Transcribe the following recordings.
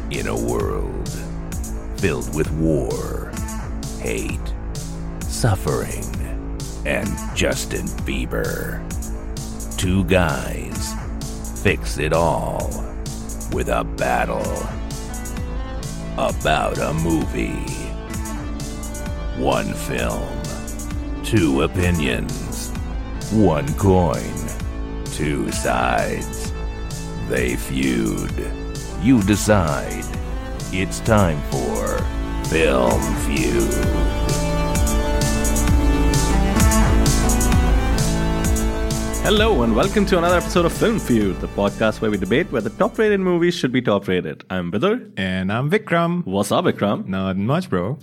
In a world filled with war, hate, suffering, and Justin Bieber, two guys fix it all with a battle about a movie. One film, two opinions, one coin, two sides. They feud. You decide. It's time for Film Feud. Hello and welcome to another episode of Film Feud, the podcast where we debate whether top-rated movies should be top-rated. I'm Vidar. And I'm Vikram. What's up, Vikram? Not much, bro.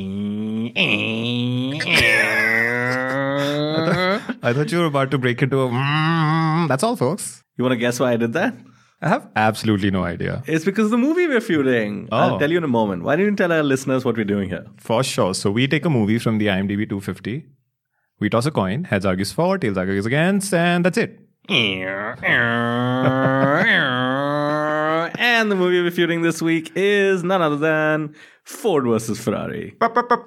I thought you were about to break into a that's all, folks. You want to guess why I did that? I have absolutely no idea. It's because of the movie we're feuding. Oh. I'll tell you in a moment. Why don't you tell our listeners what we're doing here? For sure. So we take a movie from the IMDb 250. We toss a coin. Heads argues for, tails argues against, and that's it. And the movie we're feuding this week is none other than Ford versus Ferrari.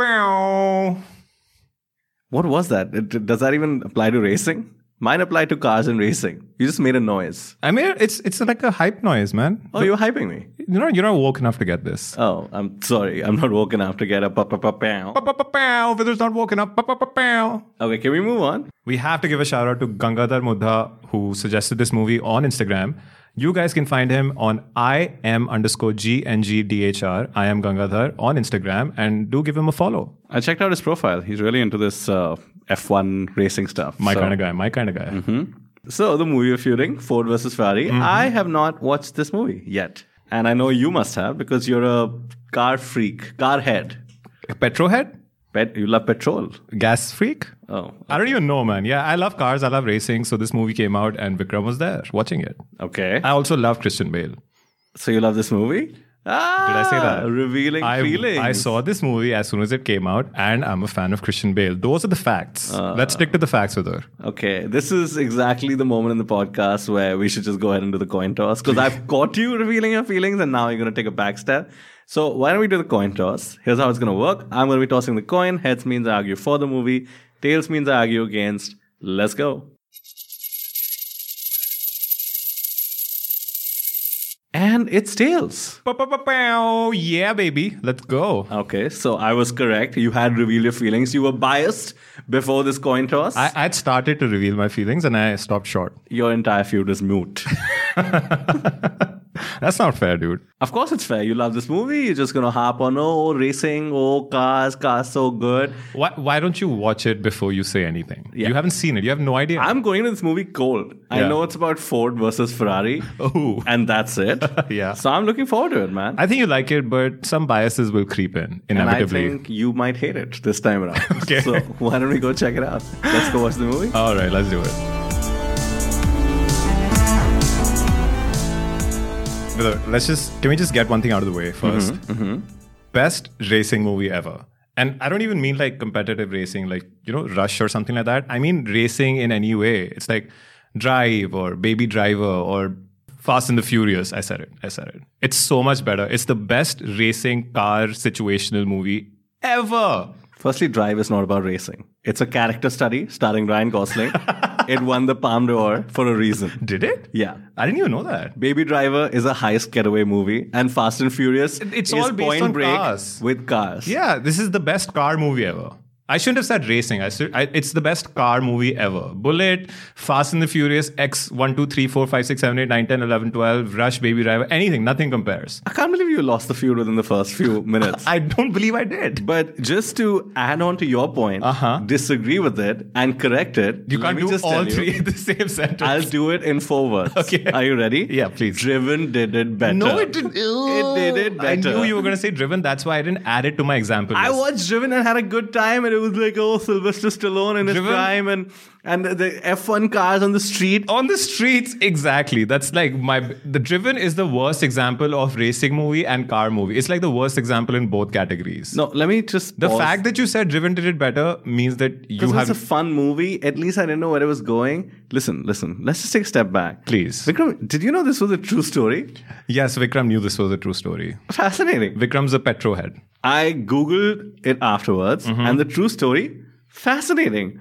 What was that? Does that even apply to racing? Mine applied to cars and racing. You just made a noise. I mean, it's like a hype noise, man. Oh, you're hyping me. You're not woke enough to get this. Oh, I'm sorry. I'm not woken up to get a pa-pa-pa-pow. Pa-pa-pa-pow. Vidar's not woken up. Pa-pa-pa-pow. Okay, can we move on? We have to give a shout out to Gangadhar Mudha, who suggested this movie on Instagram. You guys can find him on IM_GNGDHR. I am Gangadhar on Instagram, and do give him a follow. I checked out his profile. He's really into this F1 racing stuff. My kind of guy. Mm-hmm. So the movie we're feuding, Ford versus Ferrari. Mm-hmm. I have not watched this movie yet. And I know you must have because you're a car freak, car head. Petrol head? You love petrol. Gas freak? Oh. Okay. I don't even know, man. Yeah, I love cars. I love racing. So this movie came out and Vikram was there watching it. Okay. I also love Christian Bale. So you love this movie? Did I say that? Revealing feelings. I saw this movie as soon as it came out, and I'm a fan of Christian Bale. Those are the facts. Let's stick to the facts with her. Okay, this is exactly the moment in the podcast where we should just go ahead and do the coin toss, because I've caught you revealing your feelings, and now you're going to take a back step. So why don't we do the coin toss? Here's how it's going to work. I'm going to be tossing the coin. Heads means I argue for the movie. Tails means I argue against. Let's go. And it's tails. Yeah, baby. Let's go. Okay, so I was correct. You had revealed your feelings. You were biased before this coin toss. I'd started to reveal my feelings and I stopped short. Your entire feud is moot. That's not fair, dude. Of course it's fair. You love this movie. You're just going to harp on, racing, cars so good. Why don't you watch it before you say anything? Yeah. You haven't seen it. You have no idea. I'm going to this movie cold. I know it's about Ford versus Ferrari. Oh. And that's it. Yeah. So I'm looking forward to it, man. I think you like it, but some biases will creep in, inevitably. And I think you might hate it this time around. Okay. So why don't we go check it out? Let's go watch the movie. All right, let's do it. Can we just get one thing out of the way first? Mm-hmm. Best racing movie ever. And I don't even mean like competitive racing, like, Rush or something like that. I mean racing in any way. It's like Drive or Baby Driver or Fast and the Furious. I said it. It's so much better. It's the best racing car situational movie ever. Firstly, Drive is not about racing. It's a character study starring Ryan Gosling. It won the Palme d'Or for a reason. Did it? Yeah. I didn't even know that. Baby Driver is a heist getaway movie, and Fast and Furious it's is all based Point on Break cars. with cars. Yeah, this is the best car movie ever. I shouldn't have said racing. It's the best car movie ever. Bullet, Fast and the Furious, X, 1, 2, 3, 4, 5, 6, 7, 8, 9, 10, 11, 12, Rush, Baby Driver, anything. Nothing compares. I can't believe you lost the feud within the first few minutes. I don't believe I did. But just to add on to your point, disagree with it and correct it. You can't do all three in the same sentence. I'll do it in 4 words. Okay. Are you ready? Yeah, please. Driven did it better. No, it didn't. It did it better. I knew you were going to say Driven. That's why I didn't add it to my example list. I watched Driven and had a good time, and it it was like, oh, Sylvester Stallone in his Driven? prime and the F1 cars on the street. On the streets, exactly. That's like the Driven is the worst example of racing movie and car movie. It's like the worst example in both categories. No, let me just The pause. fact that you said Driven did it better means that you Because have... it's a fun movie. At least I didn't know where it was going. Listen. Let's just take a step back. Please. Vikram, did you know this was a true story? Yes, Vikram knew this was a true story. Fascinating. Vikram's a petro head. I Googled it afterwards, and the true story, fascinating.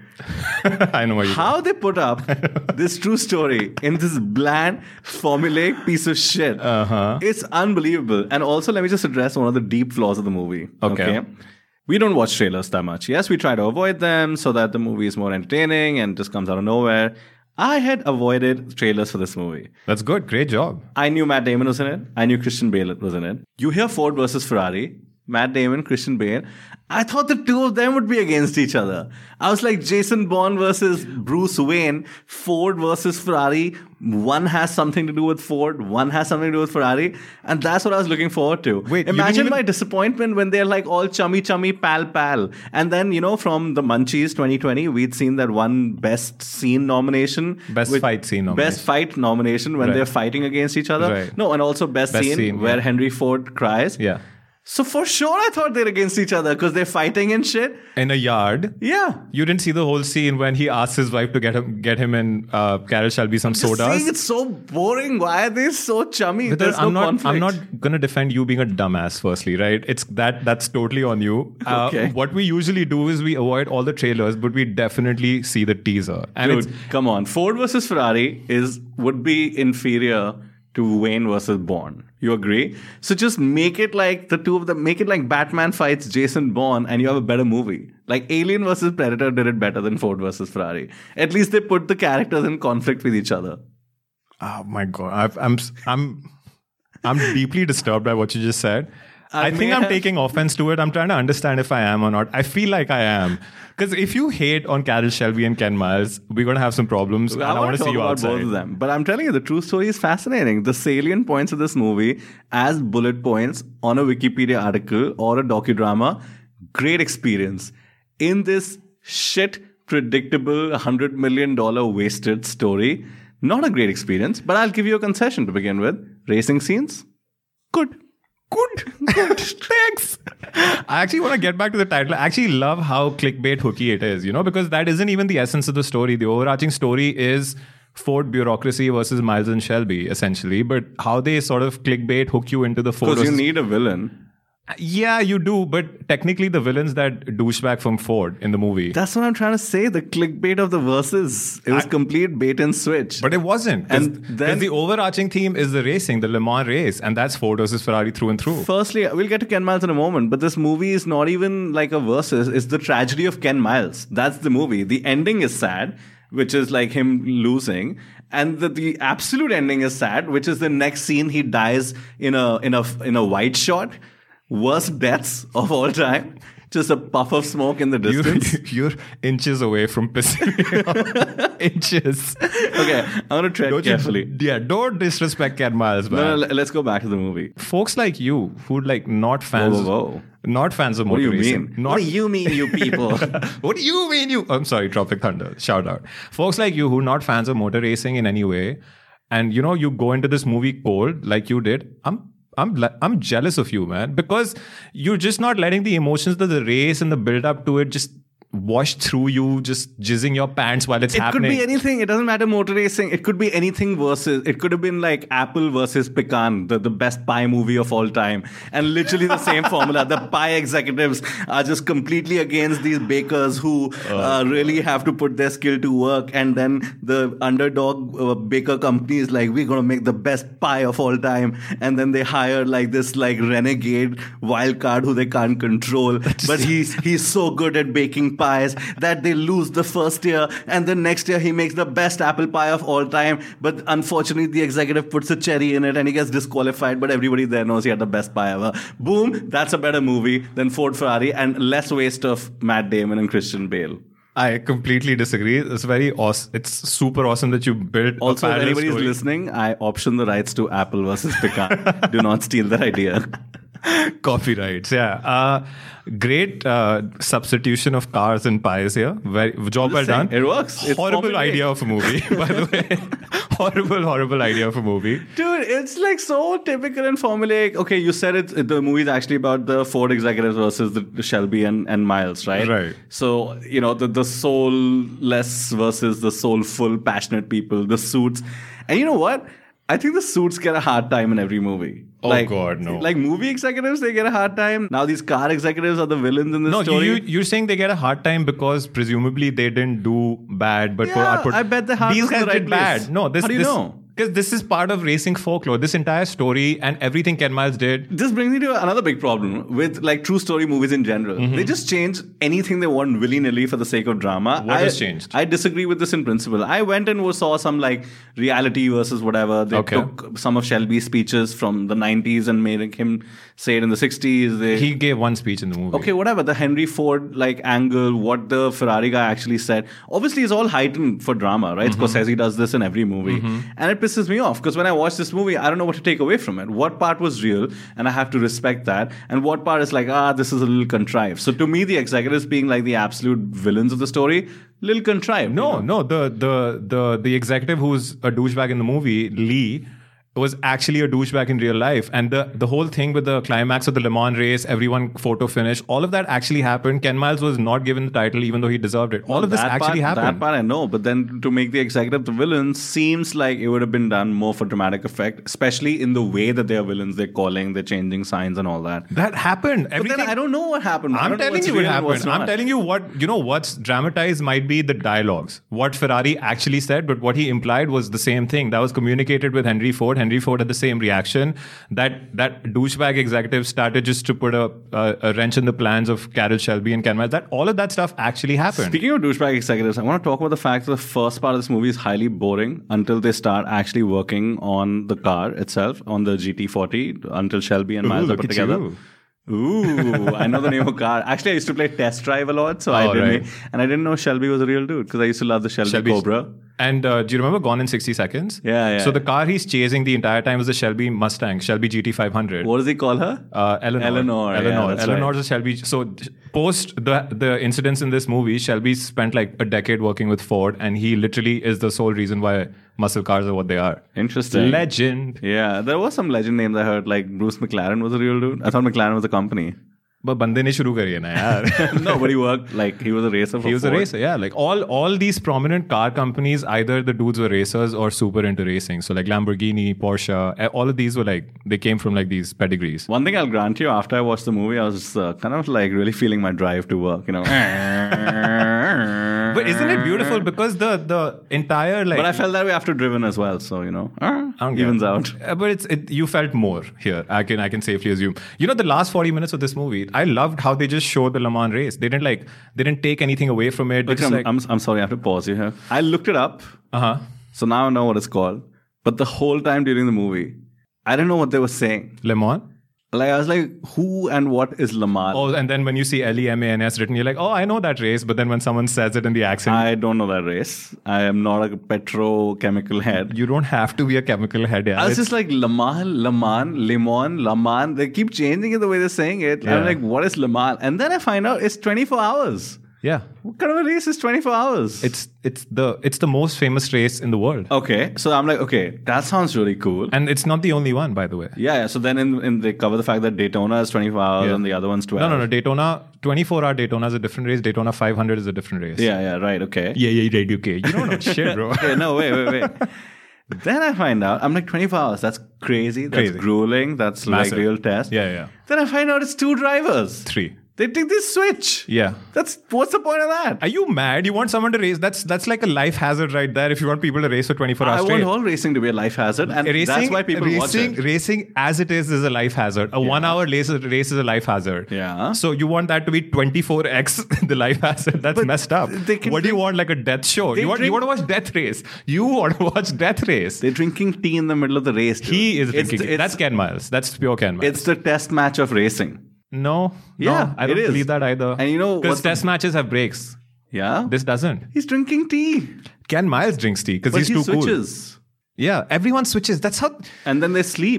I know what you How they put up this true story in this bland, formulaic piece of shit. It's unbelievable. And also, let me just address one of the deep flaws of the movie. Okay. We don't watch trailers that much. Yes, we try to avoid them so that the movie is more entertaining and just comes out of nowhere. I had avoided trailers for this movie. That's good. Great job. I knew Matt Damon was in it. I knew Christian Bale was in it. You hear Ford versus Ferrari, Matt Damon, Christian Bale. I thought the two of them would be against each other. I was like Jason Bourne versus Bruce Wayne, Ford versus Ferrari. One has something to do with Ford, one has something to do with Ferrari. And that's what I was looking forward to. Wait, you imagine didn't even- my disappointment when they're like all chummy, pal. And then, from the Munchies 2020, we'd seen that one best scene nomination. Best fight scene nomination. Best fight nomination when Right. they're fighting against each other. Right. No, and also best scene where yeah. Henry Ford cries. Yeah. So for sure, I thought they're against each other because they're fighting and shit. In a yard. Yeah. You didn't see the whole scene when he asks his wife to get him and Carol Shelby some Just seeing sodas. it's so boring. Why are they so chummy? But There's I'm no conflict. not gonna defend you being a dumbass. Firstly, right? It's that's totally on you. Okay. What we usually do is we avoid all the trailers, but we definitely see the teaser. And Dude, come on. Ford versus Ferrari would be inferior to Wayne versus Bourne. You agree? So just make it like the two of them, make it like Batman fights Jason Bourne and you have a better movie. Like Alien versus Predator did it better than Ford versus Ferrari. At least they put the characters in conflict with each other. oh my god, I'm deeply disturbed by what you just said. I think I'm taking offense to it. I'm trying to understand if I am or not. I feel like I am. Because if you hate on Carol Shelby and Ken Miles, we're going to have some problems. And I want to see you about outside. both of them. But I'm telling you, the true story is fascinating. The salient points of this movie as bullet points on a Wikipedia article or a docudrama, great experience. In this shit, predictable, $100 million wasted story, not a great experience, but I'll give you a concession to begin with. Racing scenes, good. Good. Thanks. I actually want to get back to the title. I actually love how clickbait hooky it is, because that isn't even the essence of the story. The overarching story is Ford bureaucracy versus Miles and Shelby, essentially. But how they sort of clickbait hook you into the Ford. Because you need a villain. Yeah, you do. But technically, the villain's that douchebag from Ford in the movie. That's what I'm trying to say. The clickbait of the verses. It was complete bait and switch. But it wasn't. And Because then- the overarching theme is the racing, the Le Mans race. And that's Ford versus Ferrari through and through. Firstly, we'll get to Ken Miles in a moment, but this movie is not even like a versus. It's the tragedy of Ken Miles. That's the movie. The ending is sad, which is like him losing. And the absolute ending is sad, which is the next scene he dies in a white shot. Worst deaths of all time. Just a puff of smoke in the distance. You're inches away from pissing me off. Inches. Okay, I'm going to tread carefully. Don't disrespect Ken Miles, man. No, let's go back to the movie. Folks like you who not fans, Whoa. not fans of What do motor you racing. mean? What do you mean, you people? What do you mean, you? I'm sorry, Tropic Thunder. Shout out. Folks like you who not fans of motor racing in any way, and you go into this movie cold like you did. I'm jealous of you, man, because you're just not letting the emotions of the race and the build up to it just wash through you, just jizzing your pants while it's It happening. could be anything. It doesn't matter motor racing. It could be anything versus. It could have been like Apple versus Pecan, the best pie movie of all time. And literally the same formula. The pie executives are just completely against these bakers who really have to put their skill to work. And then the underdog baker company is like, we're going to make the best pie of all time. And then they hire like this like renegade wild card who they can't control. But he's so good at baking pies that they lose the first year, and then next year he makes the best apple pie of all time, but unfortunately the executive puts a cherry in it and he gets disqualified, but everybody there knows he had the best pie ever. Boom, that's a better movie than Ford Ferrari and less waste of Matt Damon and Christian Bale. I completely disagree. It's very awesome. It's super awesome that you built Also, a if parallel anybody's story. listening, I option the rights to Apple versus Pecan. Do not steal that idea. Copyrights, yeah. Great substitution of cars and pies here. Job well done. It works. It's Horrible formulaic. idea of a movie, by the way. Horrible idea of a movie. Dude, it's like so typical and formulaic. Okay, you said the movie's actually about the Ford executives versus the Shelby and Miles, right? Right. So, the soulless versus the soulful, passionate people, the suits. And you know what? I think the suits get a hard time in every movie. Oh, God, no. Like movie executives, they get a hard time. Now these car executives are the villains in this No, story. you're saying they get a hard time because presumably they didn't do bad. But Yeah, I bet the heart these was in guys the right did place. bad. No, How do you know? Because this is part of racing folklore. This entire story and everything Ken Miles did. This brings me to another big problem with like true story movies in general. They just change anything they want willy-nilly for the sake of drama. What has changed? I disagree with this in principle. I went and saw some like reality versus whatever. They took some of Shelby's speeches from the 90s and made him say it in the 60s. He gave one speech in the movie. Okay, whatever. The Henry Ford like angle, what the Ferrari guy actually said. Obviously, it's all heightened for drama, right? Scorsese does this in every movie. And it pisses me off because when I watch this movie, I don't know what to take away from it. What part was real? And I have to respect that. And what part is like, this is a little contrived. So to me, the executives being like the absolute villains of the story, little contrived. No, the executive who's a douchebag in the movie, Lee, was actually a douchebag in real life. And the whole thing with the climax of the Le Mans race, everyone photo finish, all of that actually happened. Ken Miles was not given the title even though he deserved it. All of this actually happened. That part I know, but then to make the executive the villain seems like it would have been done more for dramatic effect, especially in the way that they are villains. They're calling, they're changing signs and all that. That happened. But then I don't know what happened. I'm telling you what happened. I'm telling you what's dramatized might be the dialogues. What Ferrari actually said, but what he implied was the same thing. That was communicated with Henry Ford. Henry Ford had the same reaction. That douchebag executive started just to put a wrench in the plans of Carroll Shelby and Ken Miles. All of that stuff actually happened. Speaking of douchebag executives, I want to talk about the fact that the first part of this movie is highly boring until they start actually working on the car itself, on the GT40, until Shelby and Miles are put together. Ooh, I know the name of car. Actually, I used to play Test Drive a lot, so I didn't know Shelby was a real dude because I used to love the Shelby Cobra. And do you remember Gone in 60 Seconds? Yeah. So the car he's chasing the entire time was the Shelby Mustang, Shelby GT500. What does he call her? Eleanor. Eleanor's a Shelby. So post the incidents in this movie, Shelby spent like a decade working with Ford, and he literally is the sole reason why muscle cars are what they are. Interesting. Legend. Yeah, there was some legend names I heard, like Bruce McLaren was a real dude. I thought McLaren was a company. But bande ne shuru kari hai na yaar. No, but he worked, like, he was a racer for He was Ford. a racer, yeah. Like all these prominent car companies, either the dudes were racers or super into racing. So like Lamborghini, Porsche, all of these were like, they came from like these pedigrees. One thing I'll grant you, after I watched the movie, I was kind of like really feeling my drive to work, But isn't it beautiful? Because the entire like... But I felt that way after Driven as well, so, evens out. But you felt more here. I can safely assume. The last 40 minutes of this movie, I loved how they just showed the Le Mans race. They didn't take anything away from it. I'm sorry, I have to pause you here. I looked it up. So now I know what it's called. But the whole time during the movie, I didn't know what they were saying. Le Mans? Like, I was like, who and what is Le Mans? Oh, and then when you see LEMANS written, you're like, oh, I know that race. But then when someone says it in the accent... I don't know that race. I am not a petrochemical head. You don't have to be a chemical head. Yeah. I was just like, Le Mans. They keep changing it the way they're saying it. Yeah. I'm like, what is Le Mans? And then I find out it's 24 hours. Yeah. What kind of a race is 24 hours? It's the most famous race in the world. Okay. So I'm like, okay, that sounds really cool. And it's not the only one, by the way. Yeah. So then they cover the fact that Daytona is 24 hours and the other one's 12. No. Daytona, 24-hour Daytona is a different race. Daytona 500 is a different race. Yeah. Right. Okay. Yeah. Right. Okay. You don't know shit, bro. Okay, no, wait. Then I find out, I'm like, 24 hours. That's crazy. That's grueling. That's massive. Like real test. Yeah. Then I find out it's 2 drivers. 3. They take this switch. Yeah. What's the point of that? Are you mad? You want someone to race? That's like a life hazard right there. If you want people to race for 24 hours straight. I want all racing to be a life hazard, and that's why people watch it. Racing as it is a life hazard. A 1 hour race is a life hazard. Yeah. So you want that to be 24x the life hazard? That's messed up. What do you want? Like a death show? You want to watch death race? You want to watch death race? They're drinking tea in the middle of the race. Dude. He is drinking. That's Ken Miles. That's pure Ken Miles. It's the test match of racing. No, I don't believe that either. And because test matches have breaks. Yeah, this doesn't. He's drinking tea. Ken Miles drinks tea because he's too switches. Cool. Yeah, everyone switches. That's how. And then they sleep.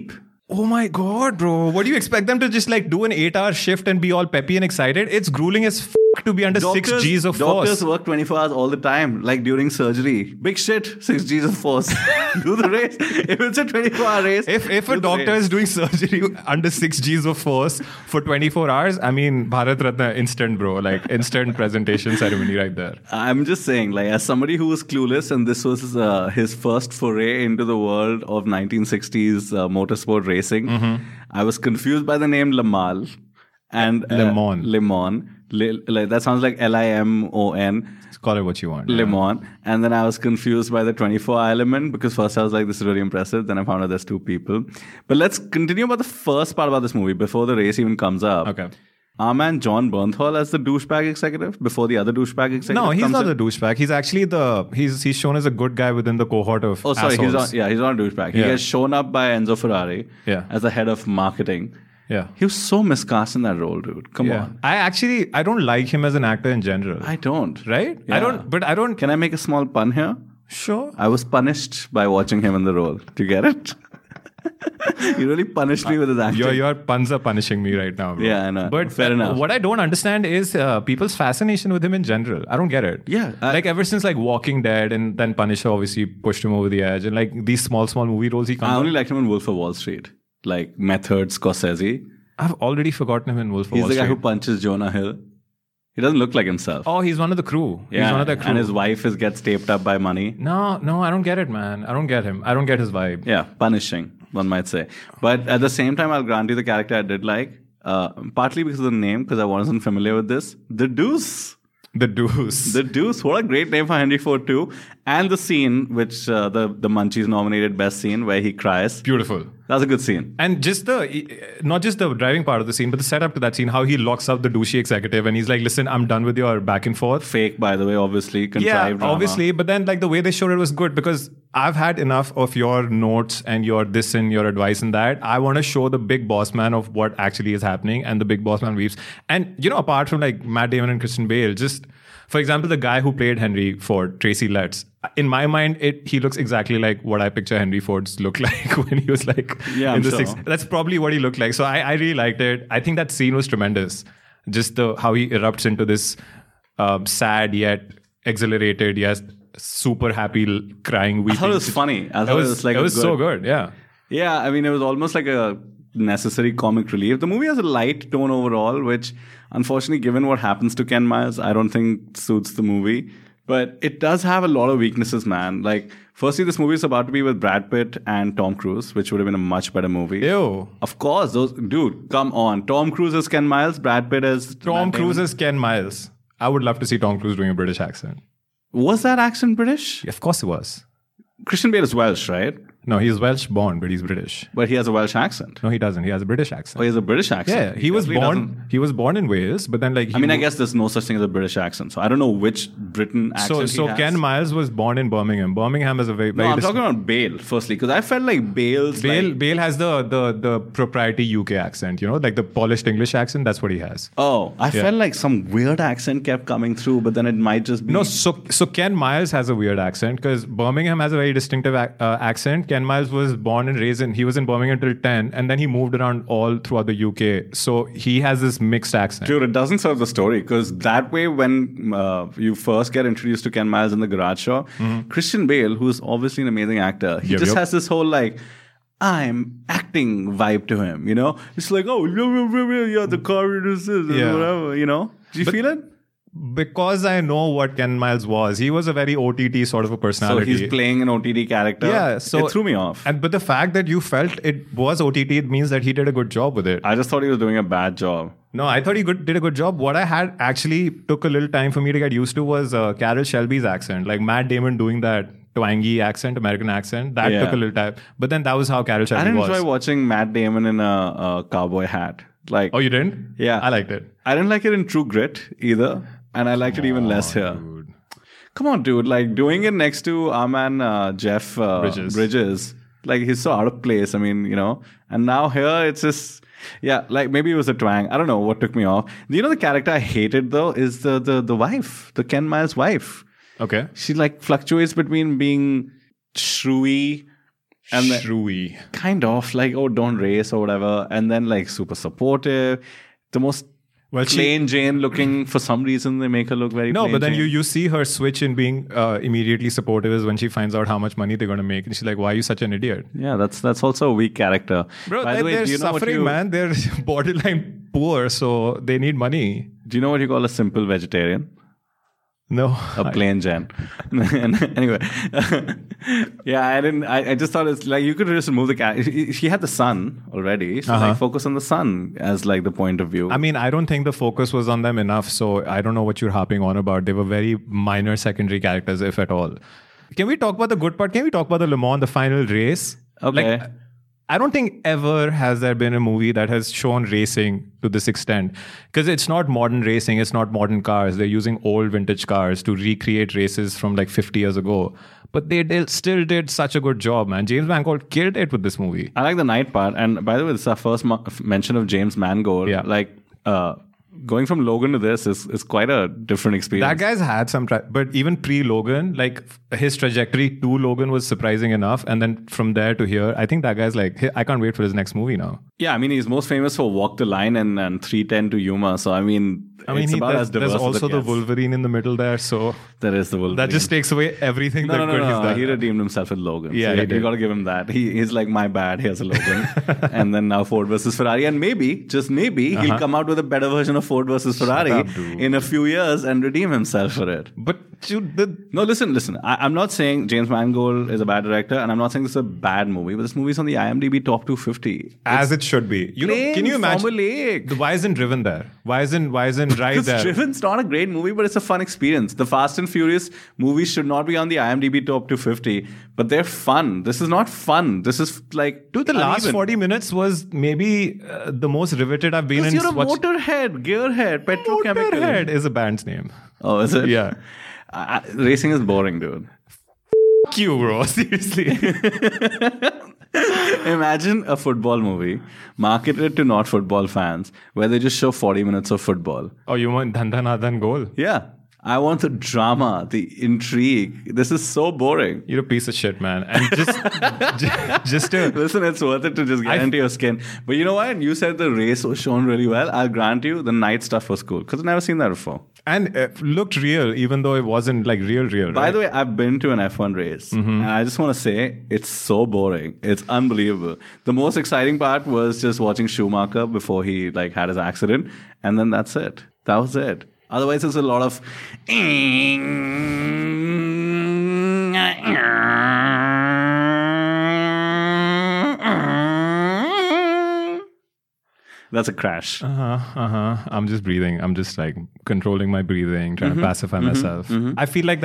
Oh my God, bro. What do you expect them to just like do an 8-hour shift and be all peppy and excited? It's grueling as to be under 6 Gs of force. Doctors work 24 hours all the time, like during surgery. Big shit, 6 Gs of force. Do the race. If it's a 24-hour race. If a doctor is doing surgery under 6 Gs of force for 24 hours, I mean, Bharat Ratna instant, bro. Like instant presentation ceremony right there. I'm just saying, like, as somebody who was clueless and this was his first foray into the world of 1960s motorsport racing, I was confused by the name Lamal and Le Mans. Le Mans. Like, that sounds like Limon. Call it what you want. Le Mans. And then I was confused by the 24 element because first I was like, this is really impressive. Then I found out there's 2 people. But let's continue about the first part about this movie before the race even comes up. Okay. Our man John Bernthal as the douchebag executive before the other douchebag executive. No, he's comes not in. the douchebag. He's actually he's shown as a good guy within the cohort of Oh, sorry, he's assholes. not a douchebag. He Yeah. gets shown up by Enzo Ferrari as the head of marketing. Yeah. He was so miscast in that role, dude. Come Yeah. on. I don't like him as an actor in general. I don't. Right? Yeah. I don't. Can I make a small pun here? Sure. I was punished by watching him in the role. Do you get it? He really punished me with his acting. Your puns are punishing me right now, bro. Yeah, I know. But Fair enough. What I don't understand is people's fascination with him in general. I don't get it. Yeah, like ever since like Walking Dead and then Punisher obviously pushed him over the edge, and like these small movie roles he comes. I only liked him in Wolf of Wall Street. Like Method, Scorsese. I've already forgotten him in Wolf of He's Wall the guy Street. who punches Jonah Hill. He doesn't look like himself. Oh, he's one of the crew. yeah, He's one of the crew. and his wife gets taped up by money. No, I don't get it, man. I don't get him. I don't get his vibe. Yeah, punishing, one might say. But at the same time, I'll grant you the character I did like. Partly because of the name, because I wasn't familiar with this. The Deuce. The Deuce. The Deuce. What a great name for Henry Ford too. And the scene, which the Munchies nominated best scene, where he cries. Beautiful. That's a good scene. And just not just the driving part of the scene, but the setup to that scene, how he locks up the douchey executive and he's like, listen, I'm done with your back and forth. Fake, by the way, obviously. Contrived drama. Obviously. But then like the way they showed it was good because I've had enough of your notes and your this and your advice and that. I want to show the big boss man of what actually is happening, and the big boss man weeps. And, apart from like Matt Damon and Christian Bale, just, for example, the guy who played Henry Ford, Tracy Letts, in my mind, he looks exactly like what I picture Henry Ford's look like when he was like I'm the sure. 60s. That's probably what he looked like. So I really liked it. I think that scene was tremendous. Just how he erupts into this sad yet exhilarated, yet super happy, crying, weeping. I thought it was funny. I thought it was like it was so good. Yeah. Yeah, I mean, it was almost like a necessary comic relief. The movie has a light tone overall, which, unfortunately, given what happens to Ken Miles, I don't think suits the movie. But it does have a lot of weaknesses, man. Like, firstly, this movie is about to be with Brad Pitt and Tom Cruise, which would have been a much better movie. Ew. Of course, dude, come on. Tom Cruise is Ken Miles, Brad Pitt is Tom Matt Cruise Damon. is Ken Miles. I would love to see Tom Cruise doing a British accent. Was that accent British? Of course it was. Christian Bale is Welsh, right? No, he's Welsh born, but he's British. But he has a Welsh accent. No, he doesn't. He has a British Oh, accent. he has a British accent. Yeah, he was definitely born. doesn't- He was born in Wales, but then like I mean, I guess there's no such thing as a British accent, so I don't know which Britain accent so he has. Ken Miles was born in Birmingham. Birmingham is a very No, I'm talking about Bale, firstly, because I felt like Bale's Bale has the propriety UK accent, like the polished English accent. That's what he has. I felt like some weird accent kept coming through, but then it might just be... No, so Ken Miles has a weird accent because Birmingham has a very distinctive accent. Ken Miles was born and raised he was in Birmingham till 10, and then he moved around all throughout the UK. So he has this mixed accent. Dude, it doesn't serve the story, because that way when you first get introduced to Ken Miles in the garage show, Christian Bale, who's obviously an amazing actor, he just has this whole like, I'm acting vibe to him, It's like, oh, yeah, the car is whatever, Do you feel it? Because I know what Ken Miles was. He was a very OTT sort of a So personality. he's playing an OTT character. Yeah, so it threw me off. But the fact that you felt it was OTT, it means that he did a good job with it. I just thought he was doing a bad job. No, I thought he did a good job. What I had actually took a little time for me to get used to was Carol Shelby's accent. Like Matt Damon doing that twangy accent, American accent. That took a little time. But then that was how Carol Shelby I didn't was. enjoy watching Matt Damon in a cowboy hat. Like, Oh, you didn't? Yeah. I liked it. I didn't like it in True Grit either. And I liked it even less here. Dude. Come on, dude. Like, doing it next to our man Jeff Bridges. Like, he's so out of place. I mean, And now here, it's just... Yeah, like, maybe it was a twang. I don't know what took me off. The character I hated, though, is the wife. The Ken Miles wife. Okay. She, like, fluctuates between being shrewy, And then, Shrewy. kind of like, oh, don't race or whatever. And then like super supportive. The most plain Jane looking. For some reason, they make her look very No, plain but then Jane. you see her switch in being immediately supportive is when she finds out how much money they're going to make. And she's like, why are you such an idiot? Yeah, that's also a weak character. Bro, By the way, they're do you know suffering, man. They're borderline poor, so they need money. Do you know what you call a simple vegetarian? No. A plain Jan. Anyway, yeah, I just thought it's like you could just remove the cat. She had the sun already, so like focus on the sun as like the point of view. I mean, I don't think the focus was on them enough, so I don't know what you're harping on about. They were very minor secondary characters, if at all. Can we talk about the good part? Can we talk about the Le Mans, the final race? Okay. Like, I don't think ever has there been a movie that has shown racing to this extent. Because it's not modern racing, it's not modern cars. They're using old vintage cars to recreate races from like 50 years ago. But they still did such a good job, man. James Mangold killed it with this movie. I like the night part. And by the way, this is our first mention of James Mangold. Yeah. Like, going from Logan to this is quite a different experience. That guy's had some, but even pre-Logan, like his trajectory to Logan was surprising enough. And then from there to here, I think that guy's like, hey, I can't wait for his next movie now. Yeah, I mean, he's most famous for Walk the Line and 310 to Yuma. So, it's about as diverse there's also as it the gets. Wolverine in the middle there. So There is the Wolverine. that just takes away everything No, he's done. he redeemed himself with Logan. Yeah, so he did. you got to give him that. He's like, my bad, here's a Logan. And then now Ford versus Ferrari. And maybe, just maybe, he'll come out with a better version of Ford versus Ferrari up, dude. in a few years and redeem himself for it. But dude, No, listen. I'm not saying James Mangold is a bad director, and I'm not saying this is a bad movie, but this movie's on the IMDb top 250. as it should be. You know, can you imagine? Formulaic. Why isn't Driven there? Why isn't Drive Because there? Driven's not a great movie, but it's a fun experience. The Fast and Furious movies should not be on the IMDb top 250, but they're fun. This is not fun. This is like, Dude, the last uneven. 40 minutes was maybe the most riveted I've been in. You're a motorhead, gearhead, petrochemical. Motorhead is a band's name. Oh, is it? Yeah. Racing is boring, dude. Fuck you, bro. Seriously. Imagine a football movie marketed to not football fans where they just show 40 minutes of football. Oh, you want Dhan Dhan goal? Yeah. I want the drama, the intrigue. This is so boring. You're a piece of shit, man. And just to Listen, it's worth it to just get into your skin. But you know what? You said the race was shown really well. I'll grant you the night stuff was cool because I've never seen that before. and it looked real, even though it wasn't like real. By right? the way, I've been to an F1 race and I just want to say it's so boring. It's unbelievable. The most exciting part was just watching Schumacher before he like had his accident, and then that's it. That was it. Otherwise, there's a lot of. That's a crash. I'm just breathing. I'm just like controlling my breathing, trying to pacify myself. I feel like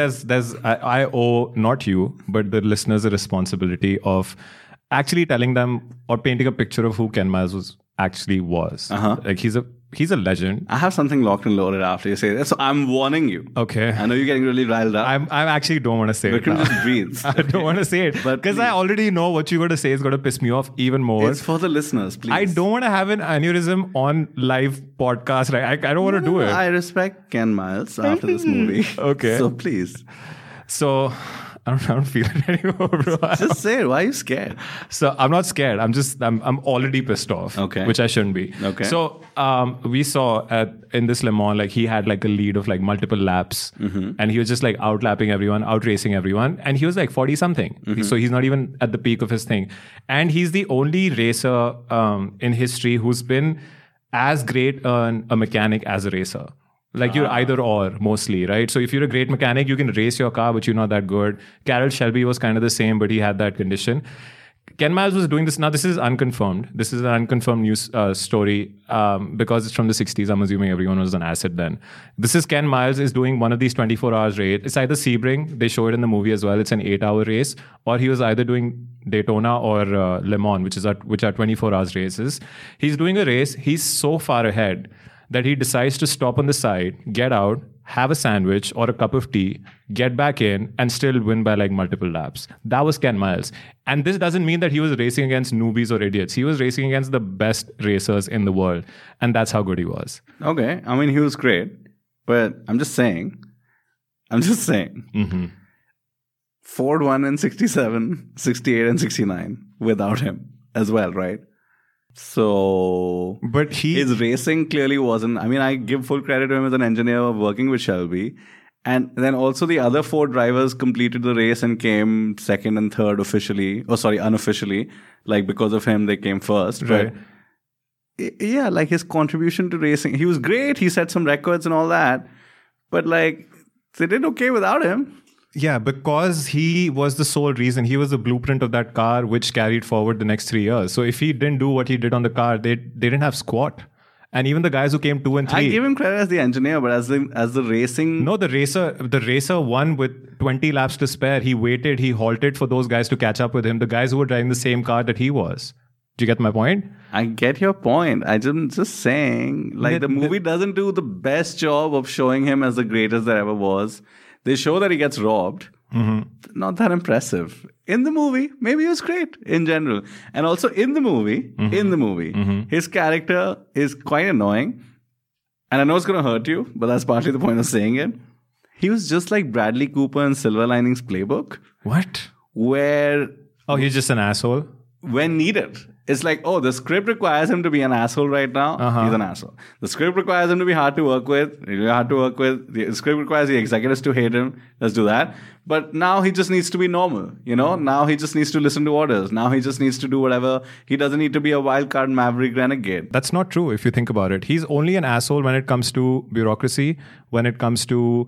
I owe not you, but the listeners a responsibility of actually telling them or painting a picture of who Ken Miles was. Like he's a legend. I have something locked and loaded after you say that, so I'm warning you. Okay. I know you're getting really riled up. I actually don't want to say it Vikram now. just breathes. I don't want to say it But because I please. already know what you're going to say is going to piss me off even more. It's for the listeners, please. I don't want to have an aneurysm on live podcast. Right? I don't want to do it. I respect Ken Miles after this movie. Okay. So please, So I don't feel it anymore, bro. just say it. Why are you scared? So I'm not scared. I'm already pissed off. Okay. Which I shouldn't be. Okay. So we saw in this Le Mans, like he had like a lead of like multiple laps, and he was just like out-lapping everyone, out-racing everyone, and he was like 40 something. So he's not even at the peak of his thing, and he's the only racer in history who's been as great a mechanic as a racer. Like you're either or mostly, right? So if you're a great mechanic, you can race your car, but you're not that good. Carroll Shelby was kind of the same, but he had that condition. Ken Miles was doing this. Now, this is unconfirmed. This is an unconfirmed news story because it's from the 60s. I'm assuming everyone was an asset then. This is Ken Miles is doing one of these 24-hour races. It's either Sebring. They show it in the movie as well. It's an 8-hour race. Or he was either doing Daytona or Le Mans, which are 24-hour races. He's doing a race. He's so far ahead that he decides to stop on the side, get out, have a sandwich or a cup of tea, get back in, and still win by like multiple laps. That was Ken Miles. And this doesn't mean that he was racing against newbies or idiots. He was racing against the best racers in the world. And that's how good he was. Okay. I mean, he was great, but I'm just saying. Ford won in 67, 68, and 69 without him as well, right? So, But his racing clearly wasn't. I mean, I give full credit to him as an engineer working with Shelby. And then also the other 4 drivers completed the race and came second and third officially. Oh, sorry, unofficially. Like, because of him, they came first. Right. But yeah, like his contribution to racing, he was great. He set some records and all that. But like, they did okay without him. Yeah, because he was the sole reason. He was the blueprint of that car, which carried forward the next 3 years. So if he didn't do what he did on the car, they didn't have squat. And even the guys who came 2 and 3. I give him credit as the engineer, but as the racing. No, the racer won with 20 laps to spare. He waited, he halted for those guys to catch up with him. The guys who were driving the same car that he was. Do you get my point? I get your point. I'm just saying, like, the movie doesn't do the best job of showing him as the greatest there ever was. They show that he gets robbed. Mm-hmm. Not that impressive. In the movie, maybe it was great in general. And also in the movie, his character is quite annoying. And I know it's going to hurt you, but that's partly the point of saying it. He was just like Bradley Cooper in Silver Linings Playbook. What? Where... Oh, he's just an asshole? When needed. It's like, oh, the script requires him to be an asshole right now. He's an asshole. The script requires him to be hard to work with. The script requires the executives to hate him. Let's do that. But now he just needs to be normal. You know, now he just needs to listen to orders. Now he just needs to do whatever. He doesn't need to be a wild card maverick renegade. That's not true if you think about it. He's only an asshole when it comes to bureaucracy, when it comes to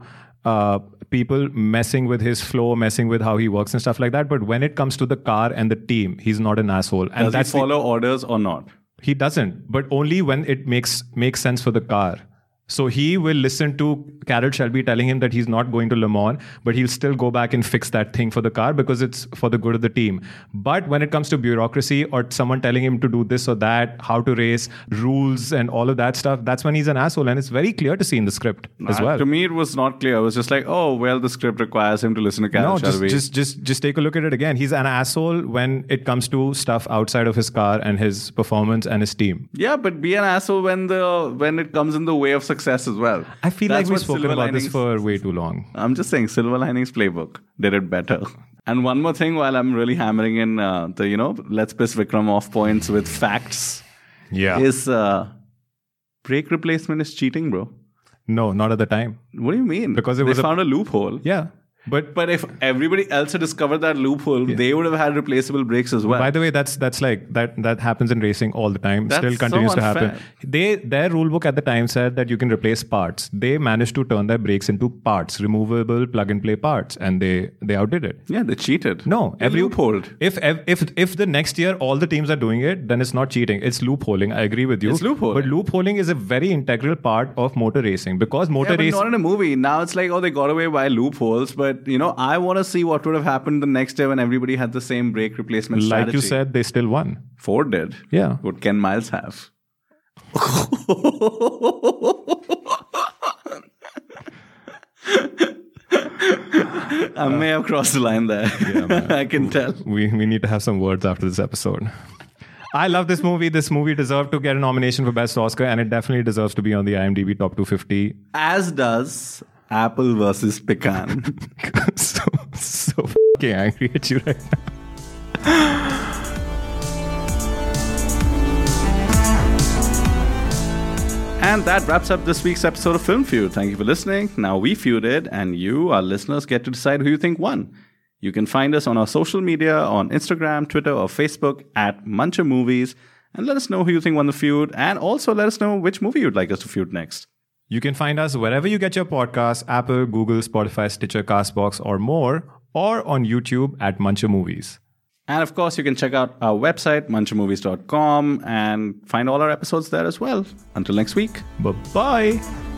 people messing with his flow, messing with how he works and stuff like that. But when it comes to the car and the team, he's not an asshole. And Does he follow orders or not? He doesn't, but only when it makes sense for the car. So he will listen to Carroll Shelby telling him that he's not going to Le Mans, but he'll still go back and fix that thing for the car because it's for the good of the team. But when it comes to bureaucracy or someone telling him to do this or that, how to race, rules and all of that stuff, that's when he's an asshole. And it's very clear to see in the script as well. To me, it was not clear. It was just like, oh, well, the script requires him to listen to Carroll Shelby. Just take a look at it again. He's an asshole when it comes to stuff outside of his car and his performance and his team. Yeah, but be an asshole when it comes in the way of success as well. I feel like we've spoken about this for way too long. I'm just saying Silver Linings Playbook did it better. And one more thing while I'm really hammering in let's piss Vikram off points with facts. Yeah. Is brake replacement is cheating, bro. No, not at the time. What do you mean? Because they found a loophole. Yeah. But if everybody else had discovered that loophole, they would have had replaceable brakes as well. By the way, that's like that happens in racing all the time. That's Still continues so to happen. unfair. Their rule book at the time said that you can replace parts. They managed to turn their brakes into parts, removable plug and play parts, and they outdid it. Yeah, they cheated. No, they loopholed. If the next year all the teams are doing it, then it's not cheating. It's loopholing. I agree with you. It's loopholing. But loopholing is a very integral part of motor racing because motor racing. Not in a movie. Now it's like, oh, they got away by loopholes. But I want to see what would have happened the next day when everybody had the same brake replacement strategy. Like you said, they still won. Ford did. Yeah. Would Ken Miles have? I may have crossed the line there. Yeah, man. I can tell. We need to have some words after this episode. I love this movie. This movie deserved to get a nomination for Best Oscar, and it definitely deserves to be on the IMDb Top 250. As does Apple versus Pecan. so fucking angry at you right now. And that wraps up this week's episode of Film Feud. Thank you for listening. Now we feuded, and you, our listeners, get to decide who you think won. You can find us on our social media on Instagram, Twitter, or Facebook at Muncher Movies, and let us know who you think won the feud, and also let us know which movie you'd like us to feud next. You can find us wherever you get your podcasts, Apple, Google, Spotify, Stitcher, CastBox, or more, or on YouTube at Muncher Movies. And of course, you can check out our website, munchermovies.com, and find all our episodes there as well. Until next week. Bye-bye.